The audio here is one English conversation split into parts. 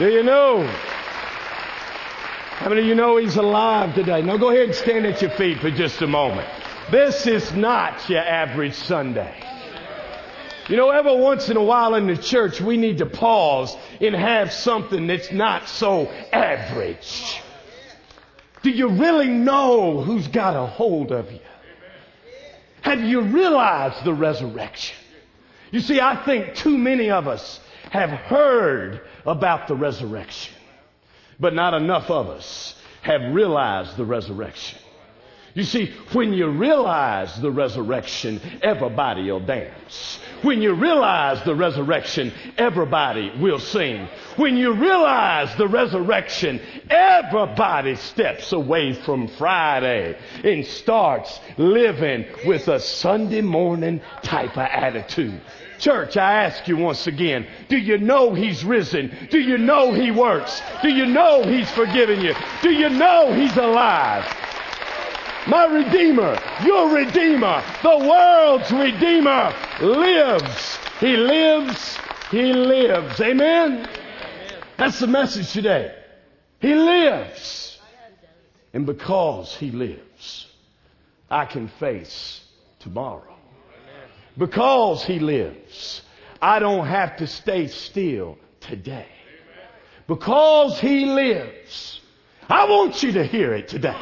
Do you know? How many of you know He's alive today? Now go ahead and stand at your feet for just a moment. This is not your average Sunday. You know, every once in a while in the church, we need to pause and have something that's not so average. Do you really know who's got a hold of you? Have you realized the resurrection? You see, I think too many of us have heard about the resurrection, but not enough of us have realized the resurrection. You see, when you realize the resurrection, everybody will dance. When you realize the resurrection, everybody will sing. When you realize the resurrection, everybody steps away from Friday and starts living with a Sunday morning type of attitude. Church, I ask you once again, do you know He's risen? Do you know He works? Do you know He's forgiven you? Do you know He's alive? My Redeemer, your Redeemer, the world's Redeemer lives. He lives. He lives. Amen? That's the message today. He lives. And because He lives, I can face tomorrow. Because He lives, I don't have to stay still today. Because He lives, I want you to hear it today.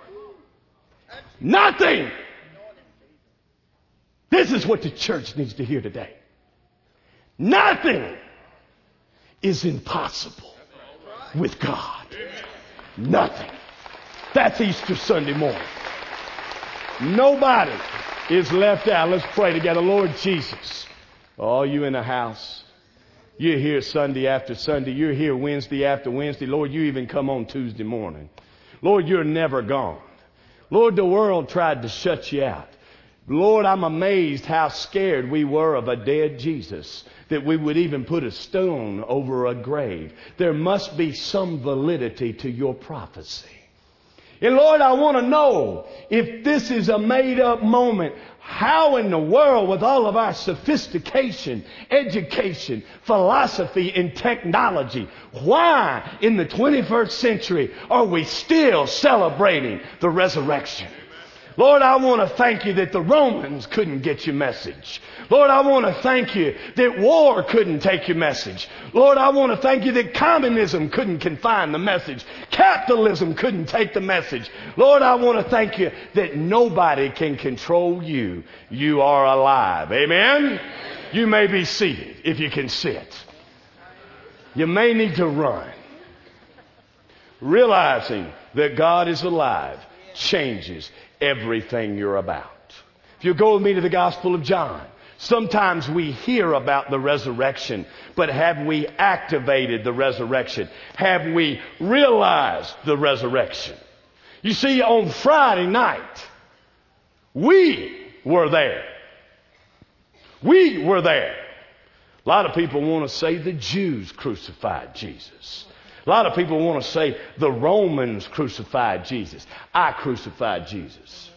Nothing. This is what the church needs to hear today. Nothing is impossible with God. Nothing. That's Easter Sunday morning. Nobody is left out. Let's pray together. Lord Jesus, oh, you in the house. You're here Sunday after Sunday. You're here Wednesday after Wednesday. Lord, you even come on Tuesday morning. Lord, you're never gone. Lord, the world tried to shut you out. Lord, I'm amazed how scared we were of a dead Jesus, that we would even put a stone over a grave. There must be some validity to your prophecy. And Lord, I want to know if this is a made-up moment, how in the world, with all of our sophistication, education, philosophy, and technology, why in the 21st century are we still celebrating the resurrection? Lord, I want to thank you that the Romans couldn't get your message. Lord, I want to thank you that war couldn't take your message. Lord, I want to thank you that communism couldn't confine the message. Capitalism couldn't take the message. Lord, I want to thank you that nobody can control you. You are alive. Amen? You may be seated if you can sit. You may need to run. Realizing that God is alive changes everything you're about. If you go with me to the Gospel of John, sometimes we hear about the resurrection, but have we activated the resurrection? Have we realized the resurrection? You see, on Friday night, we were there. We were there. A lot of people want to say the Jews crucified Jesus. A lot of people want to say the Romans crucified Jesus. I crucified Jesus.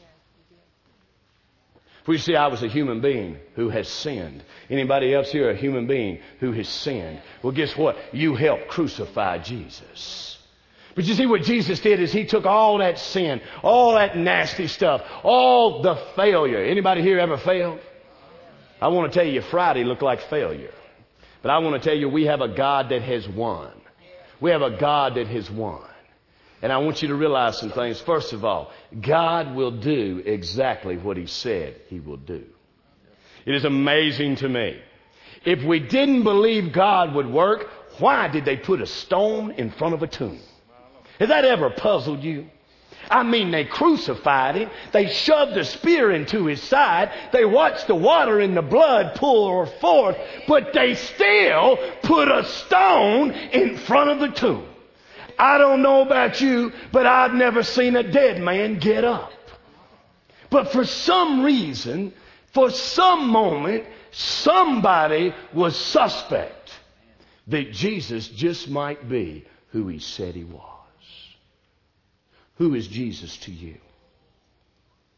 For you see, I was a human being who has sinned. Anybody else here a human being who has sinned? Well, guess what? You helped crucify Jesus. But you see what Jesus did is He took all that sin, all that nasty stuff, all the failure. Anybody here ever failed? I want to tell you, Friday looked like failure. But I want to tell you, we have a God that has won. We have a God that has won. And I want you to realize some things. First of all, God will do exactly what He said He will do. It is amazing to me. If we didn't believe God would work, why did they put a stone in front of a tomb? Has that ever puzzled you? I mean, they crucified Him. They shoved a spear into His side. They watched the water and the blood pour forth. But they still put a stone in front of the tomb. I don't know about you, but I've never seen a dead man get up. But for some reason, for some moment, somebody was suspect that Jesus just might be who He said He was. Who is Jesus to you?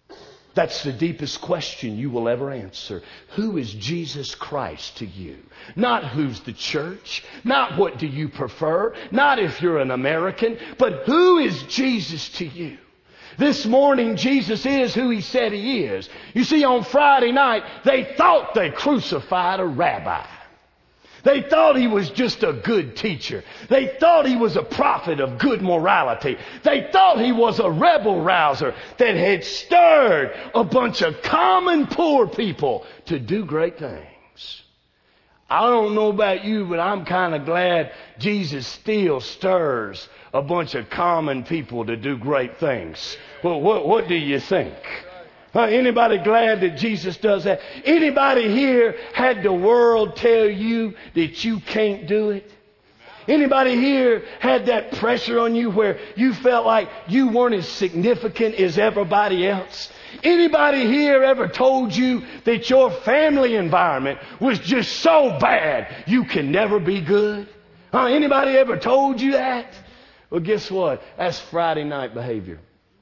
That's the deepest question you will ever answer. Who is Jesus Christ to you? Not who's the church, not what do you prefer, not if you're an American, but who is Jesus to you? This morning, Jesus is who He said He is. You see, on Friday night, they thought they crucified a rabbi. They thought he was just a good teacher. They thought he was a prophet of good morality. They thought he was a rebel rouser that had stirred a bunch of common poor people to do great things. I don't know about you, but I'm kind of glad Jesus still stirs a bunch of common people to do great things. Well, what do you think? Anybody glad that Jesus does that? Anybody here had the world tell you that you can't do it? Anybody here had that pressure on you where you felt like you weren't as significant as everybody else? Anybody here ever told you that your family environment was just so bad you can never be good? Anybody ever told you that? Well, guess what? That's Friday night behavior.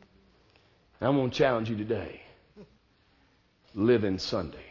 I'm going to challenge you today. Live in Sunday.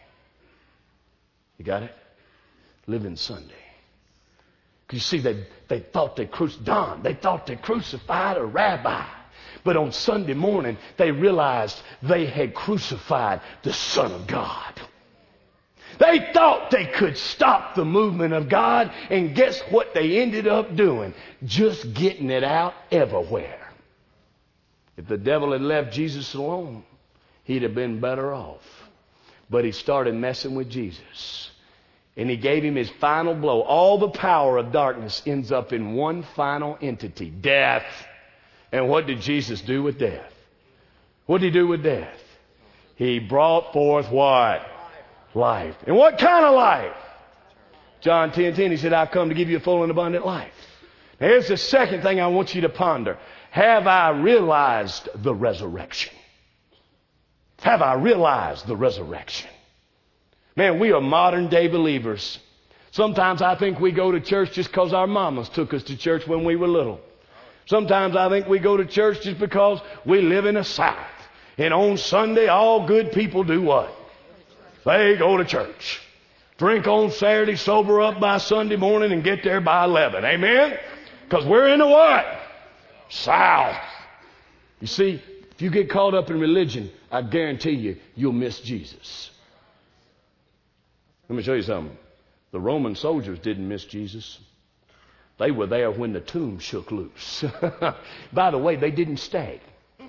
You got it? Live in Sunday. You see, they thought they crucified a rabbi. But on Sunday morning, they realized they had crucified the Son of God. They thought they could stop the movement of God, and guess what they ended up doing? Just getting it out everywhere. If the devil had left Jesus alone, he'd have been better off. But he started messing with Jesus. And he gave him his final blow. All the power of darkness ends up in one final entity, death. And what did Jesus do with death? What did he do with death? He brought forth what? Life. And what kind of life? John 10:10, he said, I've come to give you a full and abundant life. Now here's the second thing I want you to ponder. Have I realized the resurrection? Have I realized the resurrection? Man, we are modern day believers. Sometimes I think we go to church just because our mamas took us to church when we were little. Sometimes I think we go to church just because we live in the South. And on Sunday, all good people do what? They go to church. Drink on Saturday, sober up by Sunday morning, and get there by 11. Amen? Because we're in the what? South. You see, if you get caught up in religion, I guarantee you, you'll miss Jesus. Let me show you something. The Roman soldiers didn't miss Jesus. They were there when the tomb shook loose. By the way, they didn't stay.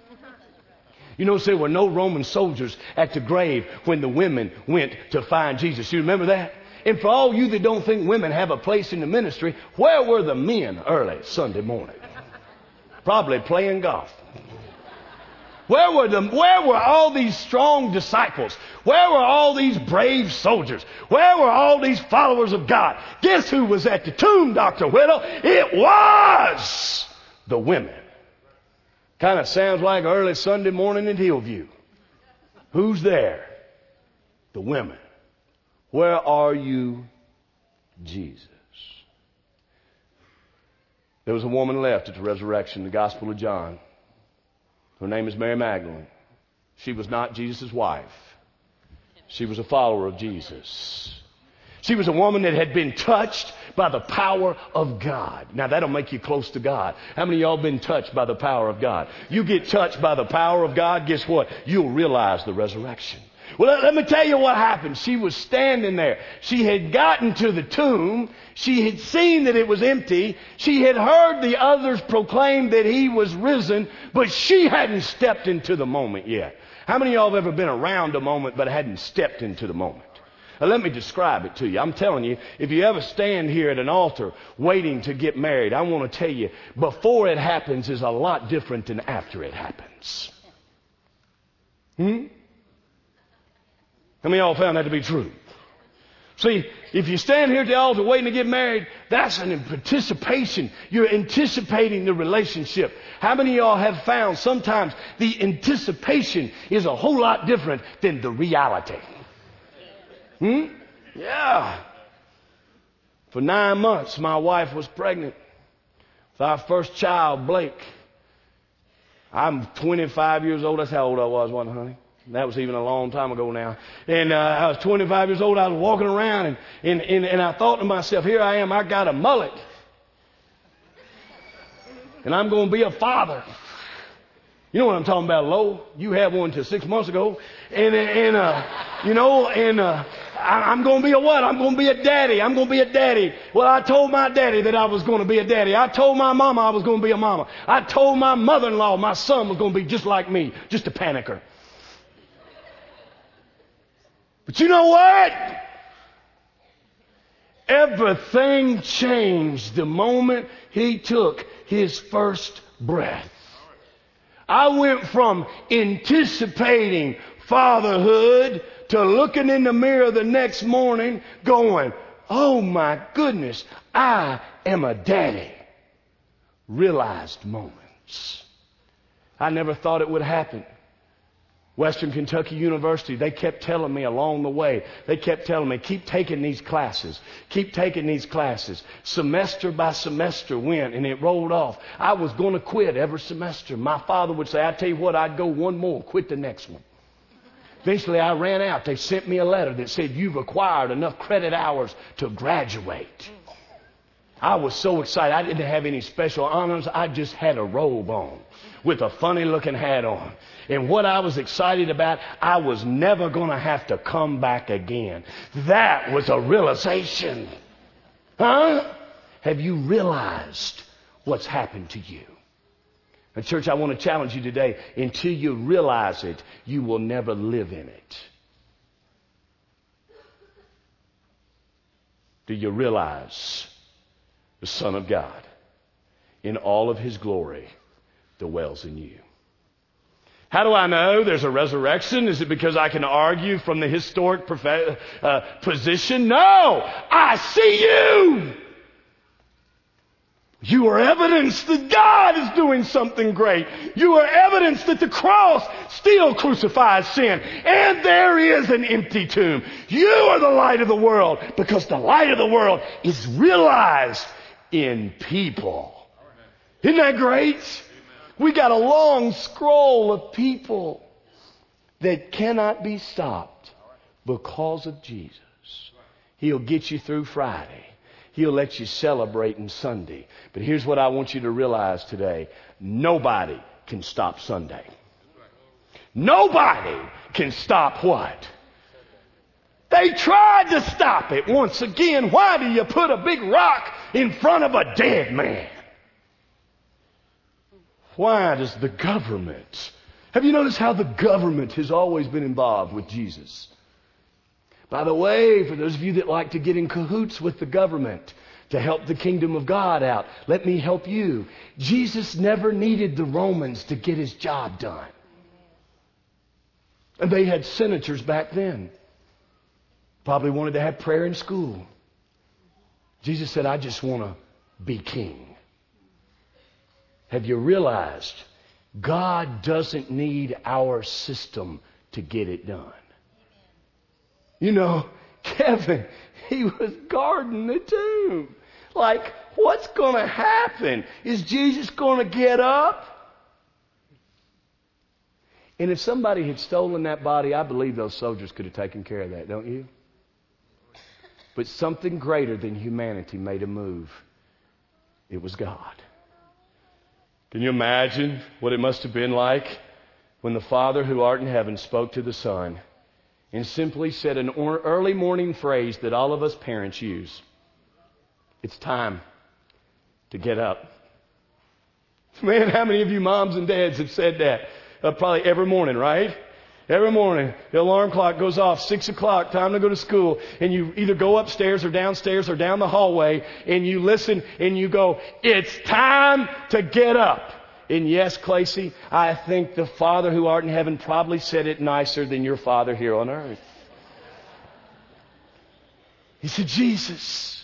You notice there were no Roman soldiers at the grave when the women went to find Jesus. You remember that? And for all you that don't think women have a place in the ministry, where were the men early Sunday morning? Probably playing golf. Where were all these strong disciples? Where were all these brave soldiers? Where were all these followers of God? Guess who was at the tomb, Dr. Whittle? It was the women. Kind of sounds like early Sunday morning in Hillview. Who's there? The women. Where are you, Jesus? There was a woman left at the resurrection, the Gospel of John. Her name is Mary Magdalene. She was not Jesus' wife. She was a follower of Jesus. She was a woman that had been touched by the power of God. Now that'll make you close to God. How many of y'all been touched by the power of God? You get touched by the power of God, guess what? You'll realize the resurrection. Well, let me tell you what happened. She was standing there. She had gotten to the tomb. She had seen that it was empty. She had heard the others proclaim that he was risen, but she hadn't stepped into the moment yet. How many of y'all have ever been around a moment but hadn't stepped into the moment? Now, let me describe it to you. I'm telling you, if you ever stand here at an altar waiting to get married, I want to tell you, before it happens is a lot different than after it happens. How many of y'all found that to be true? See, if you stand here at the altar waiting to get married, that's an anticipation. You're anticipating the relationship. How many of y'all have found sometimes the anticipation is a whole lot different than the reality? Yeah. For 9 months, my wife was pregnant with our first child, Blake. I'm 25 years old. That's how old I was, wasn't I, honey? That was even a long time ago now. And I was 25 years old. I was walking around and I thought to myself, here I am, I got a mullet. And I'm going to be a father. You know what I'm talking about, Lo? You had one till 6 months ago. I'm going to be a what? I'm going to be a daddy. I'm going to be a daddy. Well, I told my daddy that I was going to be a daddy. I told my mama I was going to be a mama. I told my mother-in-law my son was going to be just like me, just a panicker. But you know what? Everything changed the moment he took his first breath. I went from anticipating fatherhood to looking in the mirror the next morning going, oh my goodness, I am a daddy. Realized moments. I never thought it would happen. Western Kentucky University, they kept telling me along the way, they kept telling me, keep taking these classes. Keep taking these classes. Semester by semester went and it rolled off. I was going to quit every semester. My father would say, I tell you what, I'd go one more, quit the next one. Eventually I ran out. They sent me a letter that said, you've acquired enough credit hours to graduate. I was so excited. I didn't have any special honors. I just had a robe on with a funny looking hat on. And what I was excited about, I was never going to have to come back again. That was a realization. Huh? Have you realized what's happened to you? And church, I want to challenge you today. Until you realize it, you will never live in it. Do you realize the Son of God in all of His glory dwells in you? How do I know there's a resurrection? Is it because I can argue from the historic position? No! I see you! You are evidence that God is doing something great. You are evidence that the cross still crucifies sin. And there is an empty tomb. You are the light of the world because the light of the world is realized in people. Isn't that great? We got a long scroll of people that cannot be stopped because of Jesus. He'll get you through Friday. He'll let you celebrate on Sunday. But here's what I want you to realize today. Nobody can stop Sunday. Nobody can stop what? They tried to stop it. Once again, why do you put a big rock in front of a dead man? Why does the government? Have you noticed how the government has always been involved with Jesus? By the way, for those of you that like to get in cahoots with the government to help the kingdom of God out, let me help you. Jesus never needed the Romans to get His job done. And they had senators back then. Probably wanted to have prayer in school. Jesus said, I just want to be king. Have you realized God doesn't need our system to get it done? You know, Kevin, he was guarding the tomb. Like, what's going to happen? Is Jesus going to get up? And if somebody had stolen that body, I believe those soldiers could have taken care of that, don't you? But something greater than humanity made a move. It was God. Can you imagine what it must have been like when the Father who art in heaven spoke to the Son and simply said an early morning phrase that all of us parents use. It's time to get up. Man, how many of you moms and dads have said that? Probably every morning, right? Every morning, the alarm clock goes off, 6 o'clock, time to go to school, and you either go upstairs or downstairs or down the hallway, and you listen and you go, it's time to get up. And yes, Clancy, I think the Father who art in heaven probably said it nicer than your Father here on earth. He said, Jesus,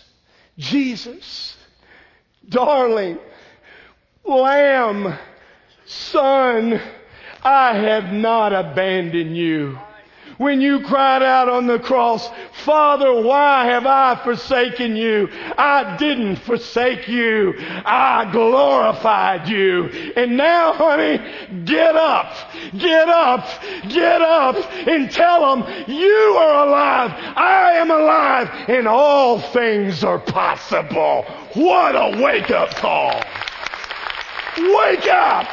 darling, Lamb, Son, I have not abandoned you. when you cried out on the cross, Father, why have I forsaken you? I didn't forsake you. I glorified you. And now, honey, get up, get up, get up and tell them you are alive. I am alive and all things are possible. What a wake-up call. Wake up.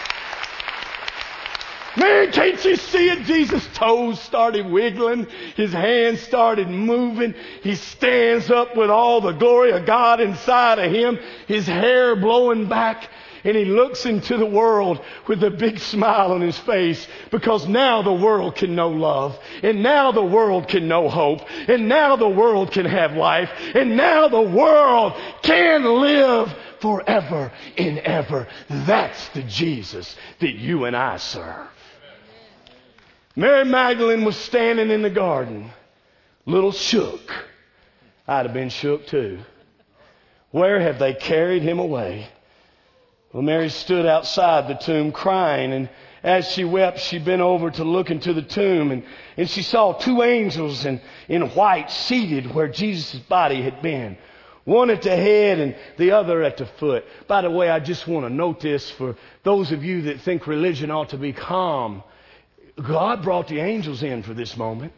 Man, can't you see it? Jesus' toes started wiggling. His hands started moving. He stands up with all the glory of God inside of him. His hair blowing back. And he looks into the world with a big smile on his face, because now the world can know love. And now the world can know hope. And now the world can have life. And now the world can live forever and ever. That's the Jesus that you and I serve. Mary Magdalene was standing in the garden, little shook. I'd have been shook too. Where have they carried him away? Well, Mary stood outside the tomb crying, and as she wept, she bent over to look into the tomb, and she saw two angels in white seated where Jesus' body had been. One at the head and the other at the foot. By the way, I just want to note this for those of you that think religion ought to be calm. God brought the angels in for this moment.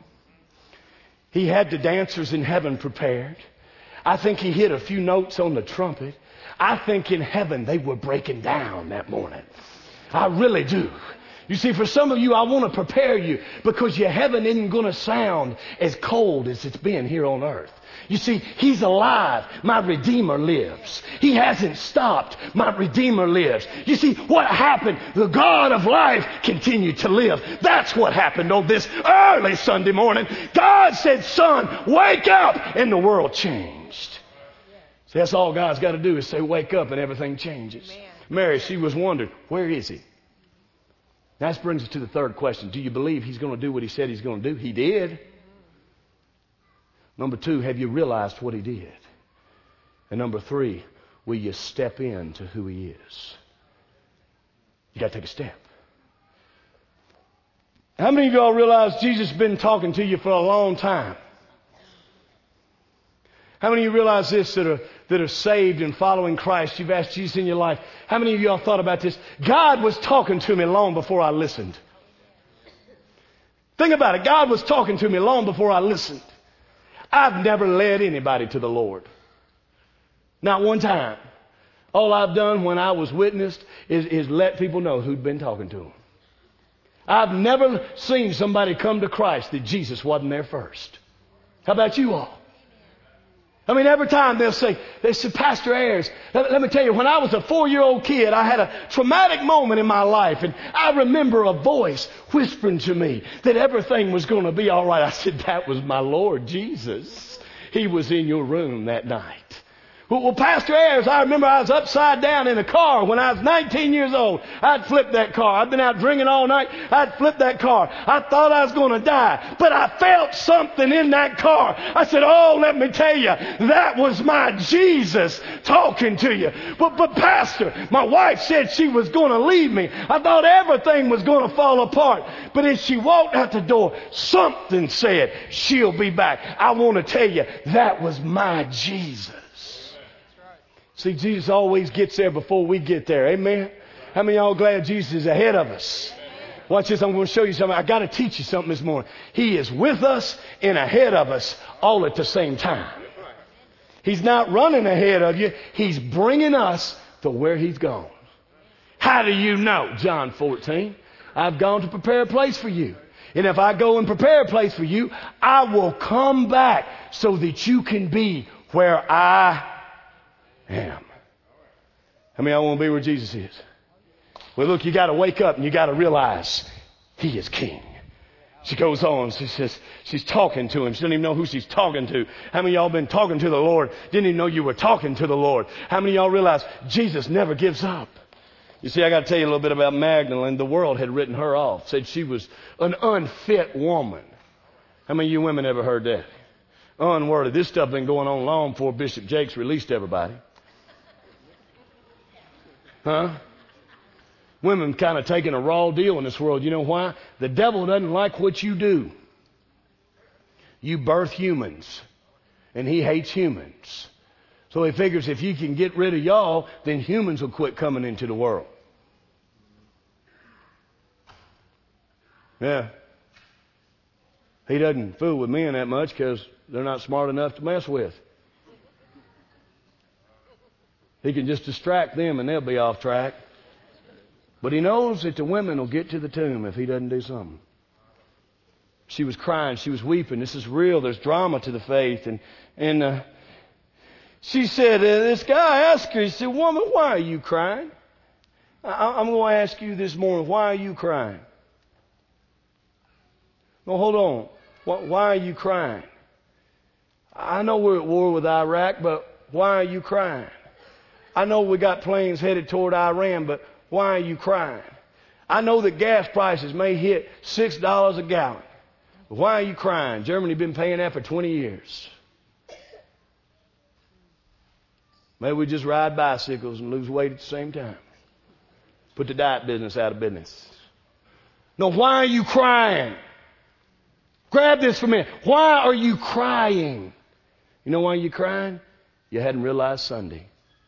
He had the dancers in heaven prepared. I think he hit a few notes on the trumpet. I think in heaven they were breaking down that morning. I really do. You see, for some of you, I want to prepare you, because your heaven isn't going to sound as cold as it's been here on earth. You see, he's alive. My Redeemer lives. He hasn't stopped. My Redeemer lives. You see, what happened? The God of life continued to live. That's what happened on this early Sunday morning. God said, son, wake up. And the world changed. See, that's all God's got to do is say, wake up, and everything changes. Amen. Mary, she was wondering, where is he? That brings us to the third question. Do you believe he's going to do what he said he's going to do? He did. Number two, have you realized what he did? And number three, will you step into who he is? You got to take a step. How many of y'all realize Jesus has been talking to you for a long time? How many of you realize this that are saved and following Christ? You've asked Jesus in your life. How many of y'all thought about this? God was talking to me long before I listened. Think about it. God was talking to me long before I listened. I've never led anybody to the Lord. Not one time. All I've done when I was witnessed is let people know who'd been talking to them. I've never seen somebody come to Christ that Jesus wasn't there first. How about you all? I mean, every time they say, Pastor Ayers, let me tell you, when I was a 4-year-old kid, I had a traumatic moment in my life. And I remember a voice whispering to me that everything was going to be all right. I said, that was my Lord Jesus. He was in your room that night. Well, Pastor Ayers, I remember I was upside down in a car when I was 19 years old. I'd flipped that car. I'd been out drinking all night. I'd flipped that car. I thought I was going to die, but I felt something in that car. I said, oh, let me tell you, that was my Jesus talking to you. But Pastor, my wife said she was going to leave me. I thought everything was going to fall apart. But as she walked out the door, something said, she'll be back. I want to tell you, that was my Jesus. See, Jesus always gets there before we get there. Amen? How many of y'all glad Jesus is ahead of us? Watch this. I'm going to show you something. I got to teach you something this morning. He is with us and ahead of us all at the same time. He's not running ahead of you. He's bringing us to where he's gone. How do you know? John 14. I've gone to prepare a place for you. And if I go and prepare a place for you, I will come back so that you can be where I am. How many of y'all want to be where Jesus is? Well, look, you got to wake up and you got to realize he is king. She goes on. She says, she's talking to him. She doesn't even know who she's talking to. How many of y'all been talking to the Lord? Didn't even know you were talking to the Lord. How many of y'all realize Jesus never gives up? You see, I got to tell you a little bit about Magdalene. The world had written her off, said she was an unfit woman. How many of you women ever heard that? Unworthy. This stuff been going on long before Bishop Jakes released everybody. Huh? Women kind of taking a raw deal in this world. You know why? The devil doesn't like what you do. You birth humans, and he hates humans. So he figures if you can get rid of y'all, then humans will quit coming into the world. Yeah. He doesn't fool with men that much because they're not smart enough to mess with. He can just distract them and they'll be off track. But he knows that the women will get to the tomb if he doesn't do something. She was crying. She was weeping. This is real. There's drama to the faith. And she said, this guy asked her, he said, woman, why are you crying? I'm going to ask you this morning, why are you crying? No, hold on. Why are you crying? I know we're at war with Iraq, but why are you crying? I know we got planes headed toward Iran, but why are you crying? I know that gas prices may hit $6 a gallon. But why are you crying? Germany been paying that for 20 years. Maybe we just ride bicycles and lose weight at the same time. Put the diet business out of business. No, why are you crying? Grab this for me. Why are you crying? You know why you're crying? You hadn't realized Sunday.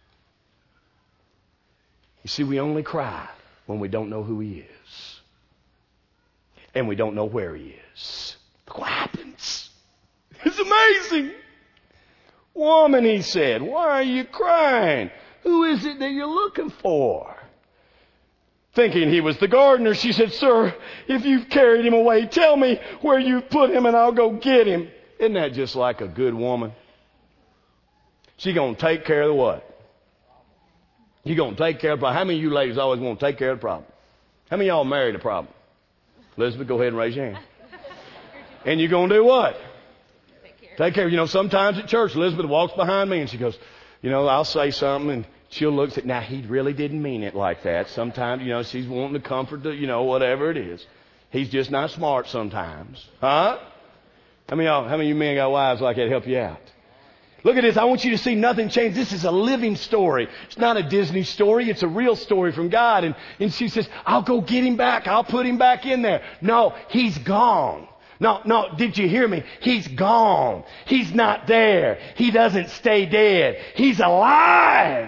You see, we only cry when we don't know who he is. And we don't know where he is. Look what happens. It's amazing. Woman, he said, why are you crying? Who is it that you're looking for? Thinking he was the gardener, she said, sir, if you've carried him away, tell me where you put him and I'll go get him. Isn't that just like a good woman? She going to take care of the what? You going to take care of the problem. How many of you ladies always want to take care of the problem? How many of y'all married a problem? Elizabeth, go ahead and raise your hand. And you're going to do what? Take care. You know, sometimes at church, Elizabeth walks behind me and she goes, you know, I'll say something and she'll look at, now he really didn't mean it like that. Sometimes, you know, she's wanting to comfort the, you know, whatever it is. He's just not smart sometimes. Huh? How many of you men got wives like that to help you out? Look at this. I want you to see nothing changed. This is a living story. It's not a Disney story. It's a real story from God. And she says, I'll go get him back. I'll put him back in there. No, he's gone. No, did you hear me? He's gone. He's not there. He doesn't stay dead. He's alive.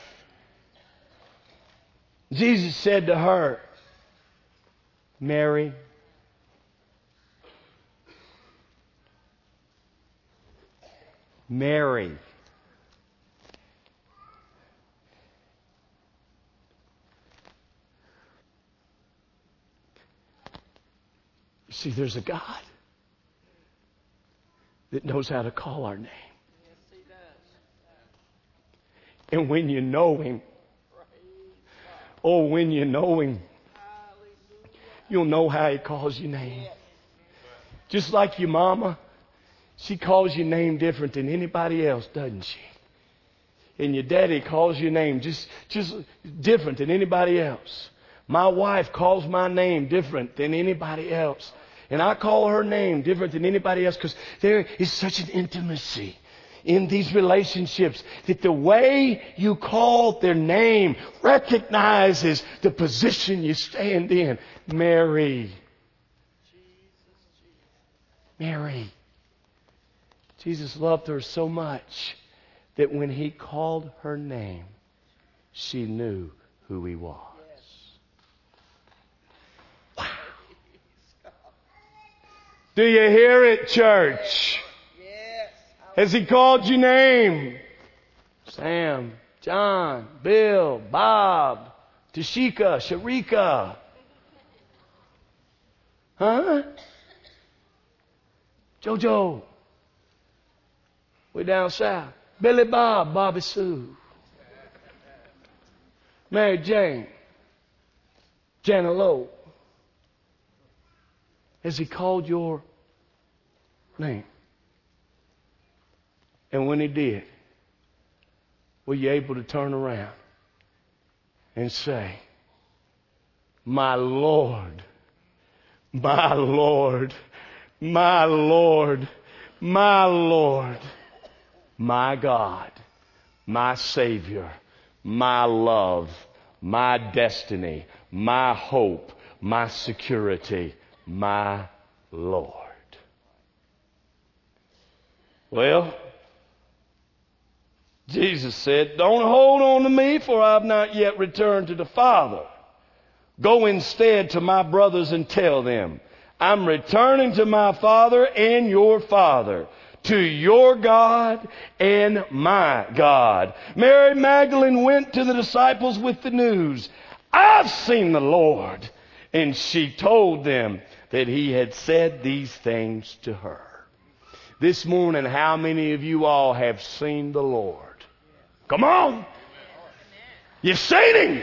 Jesus said to her, Mary. Mary. You see, there's a God that knows how to call our name. Yes, he does. And when you know him, oh, when you know him, you'll know how he calls your name. Just like your mama, she calls your name different than anybody else, doesn't she? And your daddy calls your name just different than anybody else. My wife calls my name different than anybody else. And I call her name different than anybody else because there is such an intimacy in these relationships that the way you call their name recognizes the position you stand in. Mary. Mary. Jesus loved her so much that when he called her name, she knew who he was. Wow. Do you hear it, church? Yes. Has he called your name? Sam, John, Bill, Bob, Tashika, Sharika. Huh? Jojo. Way down south. Billy Bob, Bobby Sue. Mary Jane. Jana Lowe. Has he called your name? And when he did, were you able to turn around and say, my Lord, my Lord, my Lord, my Lord, my God, my Savior, my love, my destiny, my hope, my security, my Lord. Well, Jesus said, don't hold on to me, for I have not yet returned to the Father. Go instead to my brothers and tell them, I'm returning to my Father and your Father, to your God and my God. Mary Magdalene went to the disciples with the news, I've seen the Lord. And she told them that he had said these things to her. This morning, how many of you all have seen the Lord? Come on. You've seen him.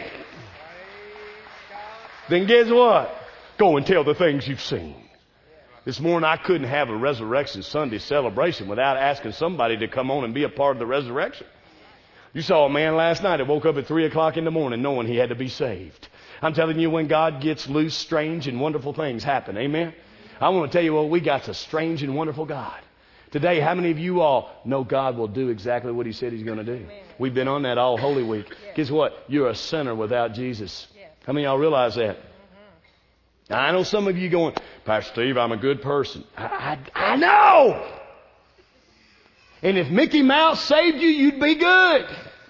Then guess what? Go and tell the things you've seen. This morning I couldn't have a Resurrection Sunday celebration without asking somebody to come on and be a part of the resurrection. You saw a man last night that woke up at 3 o'clock in the morning knowing he had to be saved. I'm telling you, when God gets loose, strange and wonderful things happen. Amen? I want to tell you what, we got a strange and wonderful God. Today, how many of you all know God will do exactly what he said he's going to do? Amen. We've been on that all Holy Week. Yes. Guess what? You're a sinner without Jesus. Yes. How many of y'all realize that? Now, I know some of you going, Pastor Steve, I'm a good person. I know. And if Mickey Mouse saved you, you'd be good.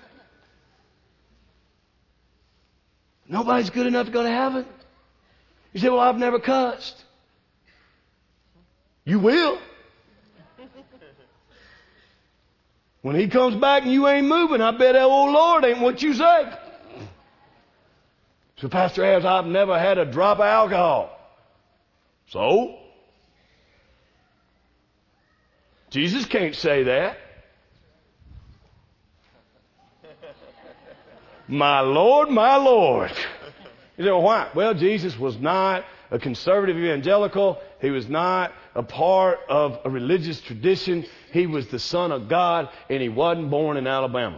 Nobody's good enough to go to heaven. You say, well, I've never cussed. You will. When he comes back and you ain't moving, I bet that old Lord ain't what you say. So, Pastor Ayers, I've never had a drop of alcohol. So? Jesus can't say that. My Lord, my Lord. You say, well, why? Well, Jesus was not a conservative evangelical. He was not a part of a religious tradition. He was the Son of God, and he wasn't born in Alabama.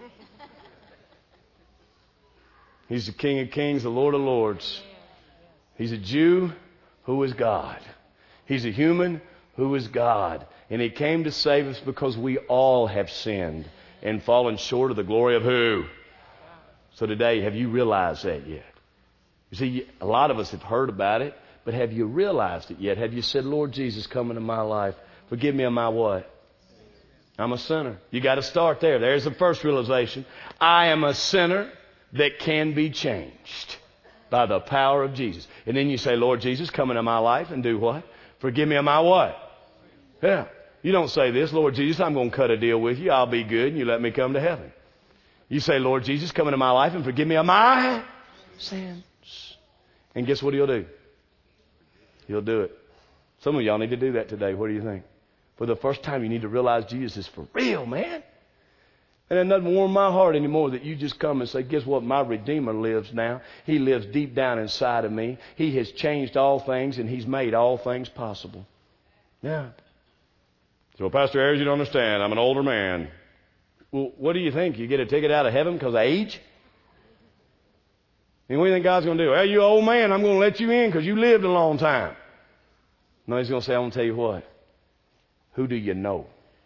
He's the King of Kings, the Lord of Lords. He's a Jew who is God. He's a human who is God. And he came to save us because we all have sinned and fallen short of the glory of who? So today, have you realized that yet? You see, a lot of us have heard about it, but have you realized it yet? Have you said, Lord Jesus, come into my life. Forgive me of my what? I'm a sinner. You got to start there. There's the first realization. I am a sinner that can be changed by the power of Jesus. And then you say, Lord Jesus, come into my life and do what? Forgive me of my what? Yeah. You don't say this, Lord Jesus, I'm going to cut a deal with you. I'll be good and you let me come to heaven. You say, Lord Jesus, come into my life and forgive me of my sins. And guess what he'll do? He'll do it. Some of y'all need to do that today. What do you think? For the first time, you need to realize Jesus is for real, man. And it doesn't warm my heart anymore that you just come and say, guess what? My Redeemer lives now. He lives deep down inside of me. He has changed all things and he's made all things possible. Yeah. So, Pastor Ayers, you don't understand. I'm an older man. Well, what do you think? You get a ticket out of heaven because of age? And what do you think God's going to do? Well, you old man, I'm going to let you in because you lived a long time. No, he's going to say, I'm going to tell you what. Who do you know?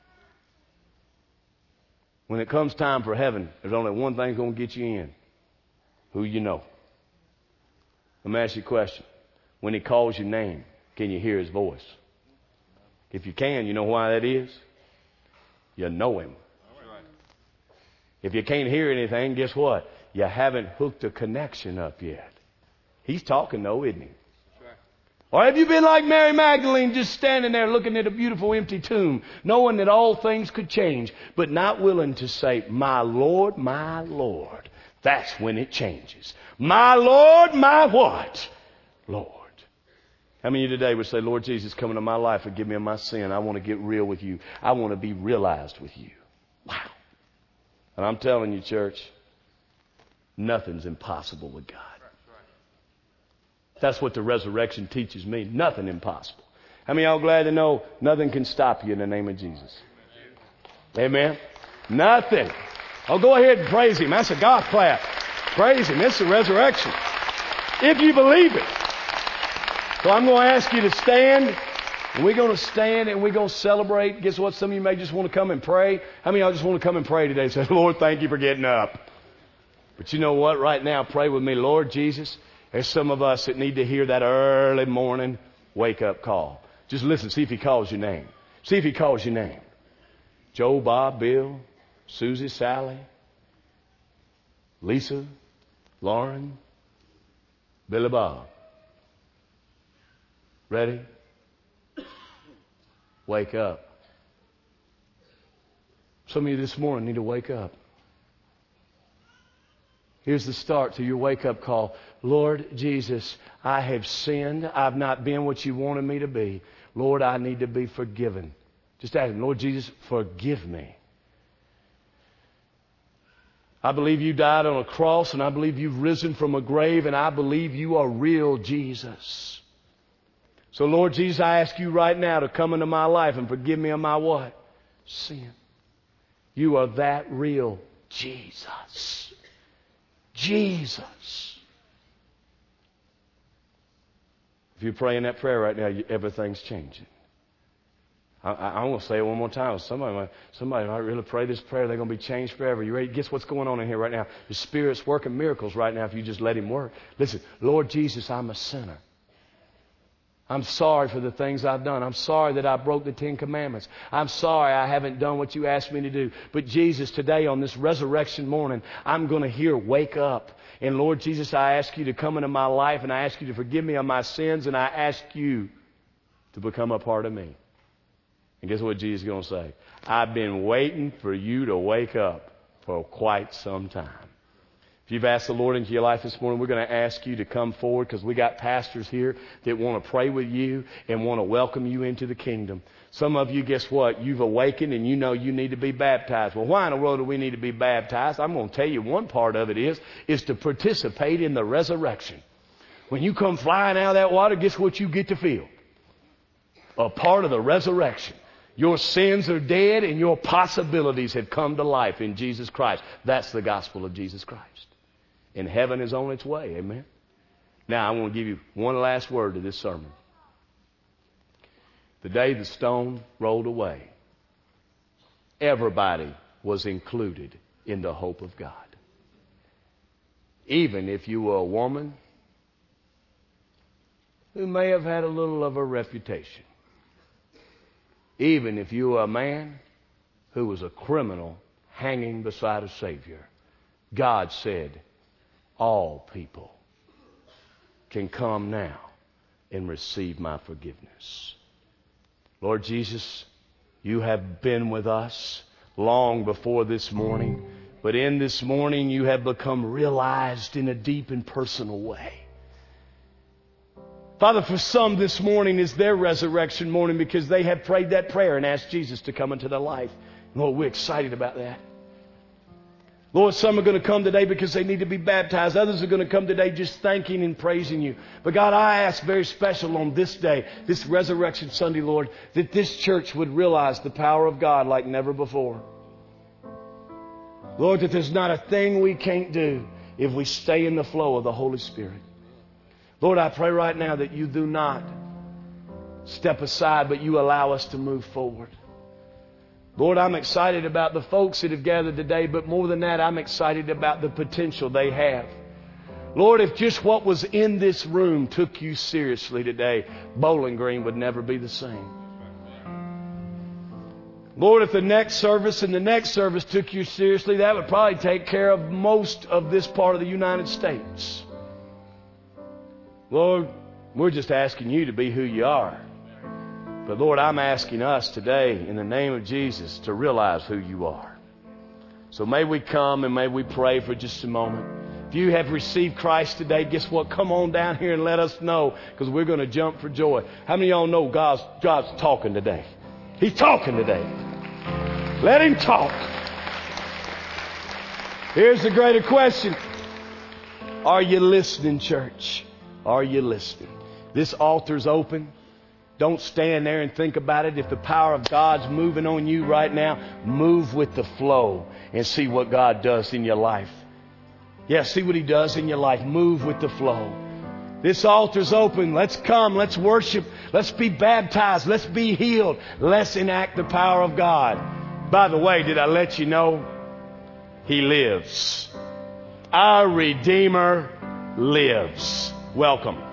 When it comes time for heaven, there's only one thing going to get you in. Who you know. Let me ask you a question. When he calls your name, can you hear his voice? If you can, you know why that is? You know him. If you can't hear anything, guess what? You haven't hooked a connection up yet. He's talking though, isn't he? Or have you been like Mary Magdalene, just standing there looking at a beautiful empty tomb, knowing that all things could change, but not willing to say, my Lord, my Lord. That's when it changes. My Lord, my what? Lord. How many of you today would say, Lord Jesus, come into my life, forgive me of my sin. I want to get real with you. I want to be realized with you. Wow. And I'm telling you, church, nothing's impossible with God. That's what the resurrection teaches me. Nothing impossible. How many of y'all glad to know nothing can stop you in the name of Jesus? Amen? Nothing. Oh, go ahead and praise him. That's a golf clap. Praise him. It's the resurrection. If you believe it. So I'm going to ask you to stand. And we're going to stand and we're going to celebrate. Guess what? Some of you may just want to come and pray. How many of y'all just want to come and pray today? Say, Lord, thank you for getting up. But you know what? Right now, pray with me. Lord Jesus, there's some of us that need to hear that early morning wake-up call. Just listen. See if he calls your name. See if he calls your name. Joe, Bob, Bill, Susie, Sally, Lisa, Lauren, Billy Bob. Ready? Wake up. Some of you this morning need to wake up. Here's the start to your wake-up call. Lord Jesus, I have sinned. I've not been what you wanted me to be. Lord, I need to be forgiven. Just ask him, Lord Jesus, forgive me. I believe you died on a cross, and I believe you've risen from a grave, and I believe you are real, Jesus. So, Lord Jesus, I ask you right now to come into my life and forgive me of my what? Sin. You are that real, Jesus. Jesus. If you're praying that prayer right now, everything's changing. I want to say it one more time. Somebody might really pray this prayer. They're going to be changed forever. You ready? Guess what's going on in here right now? The Spirit's working miracles right now if you just let Him work. Listen, Lord Jesus, I'm a sinner. I'm sorry for the things I've done. I'm sorry that I broke the 10 Commandments. I'm sorry I haven't done what you asked me to do. But Jesus, today on this resurrection morning, I'm going to hear, wake up. And Lord Jesus, I ask you to come into my life, and I ask you to forgive me of my sins, and I ask you to become a part of me. And guess what Jesus is going to say? I've been waiting for you to wake up for quite some time. If you've asked the Lord into your life this morning, we're going to ask you to come forward because we got pastors here that want to pray with you and want to welcome you into the kingdom. Some of you, guess what? You've awakened and you know you need to be baptized. Well, why in the world do we need to be baptized? I'm going to tell you one part of it is to participate in the resurrection. When you come flying out of that water, guess what you get to feel? A part of the resurrection. Your sins are dead and your possibilities have come to life in Jesus Christ. That's the gospel of Jesus Christ. And heaven is on its way. Amen. Now, I want to give you one last word to this sermon. The day the stone rolled away, everybody was included in the hope of God. Even if you were a woman who may have had a little of a reputation. Even if you were a man who was a criminal hanging beside a Savior. God said, all people can come now and receive my forgiveness. Lord Jesus, you have been with us long before this morning, but in this morning you have become realized in a deep and personal way. Father, for some this morning is their resurrection morning because they have prayed that prayer and asked Jesus to come into their life. Lord, we're excited about that. Lord, some are going to come today because they need to be baptized. Others are going to come today just thanking and praising you. But God, I ask very special on this day, this Resurrection Sunday, Lord, that this church would realize the power of God like never before. Lord, that there's not a thing we can't do if we stay in the flow of the Holy Spirit. Lord, I pray right now that you do not step aside, but you allow us to move forward. Lord, I'm excited about the folks that have gathered today, but more than that, I'm excited about the potential they have. Lord, if just what was in this room took you seriously today, Bowling Green would never be the same. Lord, if the next service and the next service took you seriously, that would probably take care of most of this part of the United States. Lord, we're just asking you to be who you are. But Lord, I'm asking us today in the name of Jesus to realize who you are. So may we come and may we pray for just a moment. If you have received Christ today, guess what? Come on down here and let us know because we're going to jump for joy. How many of y'all know God's talking today? He's talking today. Let him talk. Here's the greater question. Are you listening, church? Are you listening? This altar's open. Don't stand there and think about it. If the power of God's moving on you right now, move with the flow and see what God does in your life. Yeah, see what He does in your life. Move with the flow. This altar's open. Let's come. Let's worship. Let's be baptized. Let's be healed. Let's enact the power of God. By the way, did I let you know? He lives. Our Redeemer lives. Welcome.